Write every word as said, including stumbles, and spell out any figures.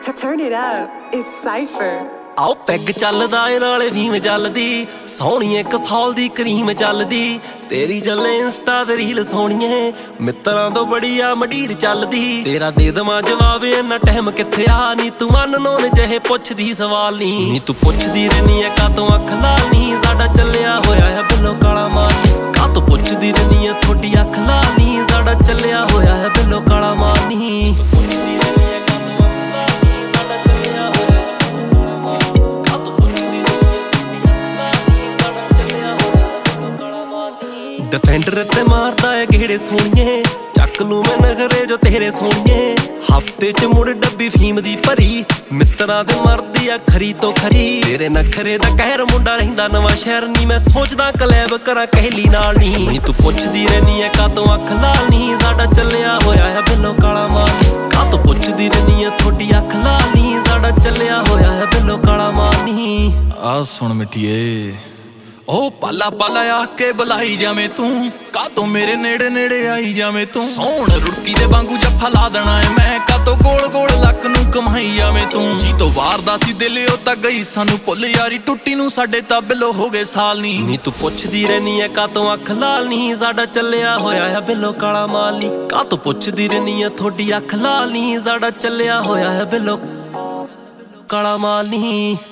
Turn it up, it's Cypher. ਆਓ peg ਚੱਲਦਾ ਏ ਨਾਲੇ ਫੀਮ ਚੱਲਦੀ, ਸੋਹਣੀਏ ਕਸੌਲ ਦੀ ਕਰੀਮ ਚੱਲਦੀ, ਤੇਰੀ ਚੱਲੇ ਇੰਸਟਾ ਤੇ ਰੀਲ ਸੋਹਣੀਏ, ਮਿੱਤਰਾਂ ਤੋਂ ਬੜੀ ਆ ਮੰਡੀਰ ਚੱਲਦੀ। ਤੇਰਾ ਦੇ ਦਵਾਂ ਜਵਾਬ ਇੰਨਾ ਟਾਈਮ ਕਿੱਥੇ ਆ, ਨੀ ਤੂੰ ਅਨਨੋਨ ਜਿਹੇ ਪੁੱਛਦੀ ਸਵਾਲ ਨੀ, ਨੀ ਤੂੰ ਪੁੱਛਦੀ ਰਹਿਨੀ ਐ ਕਾਤੋਂ ਅੱਖ ਲਾਲ ਨੀ, ਸਾਡਾ ਚੱਲਿਆ ਹੋਇਆ ਹੈ ਬਿੱਲੋ ਕਾਲਾ ਮਾਲ। ਕਾਤੋਂ ਪੁੱਛਦੀ ਰਹਿਨੀ ਐ ਤੁਹਾਡੀ ਅੱਖ ਲਾਲ ਨੀ, ਸਾਡਾ ਚੱਲਿਆ ਹੋਇਆ ਹੈ ਬਿੱਲੋ ਕਾਲਾ ਮਾਲ ਨੀ। डिफेंडर ते मारदा है घेड़े सोहणिए, चक लू मैं नखरे जो तेरे सोहणिए, हफ्ते च मुड़ डब्बी फीम दी भरी, मित्तरां दे मरदी आ खरी तो खरी। तेरे नखरे दा कहर मुंडा रहिंदा नवां शहर नी, मैं सोचदा कलैब करां कहली नाल नी, नी तू पुछदी रहनी है कातों अख लाल नी, साडा चलिया होया है बिल्लो काला माल। कातों पुछदी रहनी है थोड़ी अख लाल नी, साडा चलिया होया है बिल्लो काला माल नी। आ सुन मिठिए ओ पाला पाला आके बुलाई जावे तू, कातों मेरे नेड़े नेड़े आई जावे तू, सोहण रुड़की दे वांगू जफ्फा ला देना है मैं, कातों गोल गोल लक नू कमाई जावे तू। जी तो वार दा सी दिल ओ तां गई सानू भुल यारी टुट्टी नू, साडे तां बिल्लो हो गए साल नी, नी तू पुछदी रहनी है कातों अख लाल नी, साडा चलिया होया है बिल्लो काला माल नी। कातों पुछदी रहनी है थोड़ी अख लाल नी, साडा चलिया होया है बिल्लो काला माल नी।